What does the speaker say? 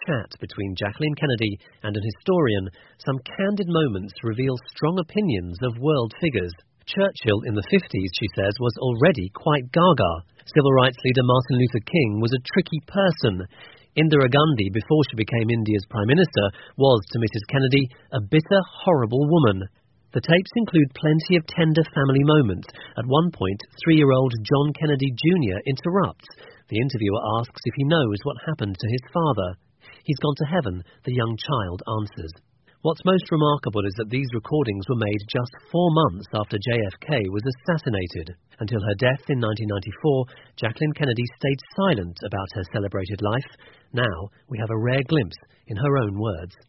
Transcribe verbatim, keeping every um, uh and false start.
chat between Jacqueline Kennedy and an historian, some candid moments reveal strong opinions of world figures. Churchill in the fifties, she says, was already quite gaga. Civil rights leader Martin Luther King was a tricky person. Indira Gandhi, before she became India's Prime Minister, was, to Missus Kennedy, a bitter, horrible woman. The tapes include plenty of tender family moments. At one point, three-year-old John Kennedy Junior interrupts. The interviewer asks if he knows what happened to his father. He's gone to heaven, the young child answers. What's most remarkable is that these recordings were made just four months after J F K was assassinated. Until her death in nineteen ninety-four, Jacqueline Kennedy stayed silent about her celebrated life. Now we have a rare glimpse in her own words.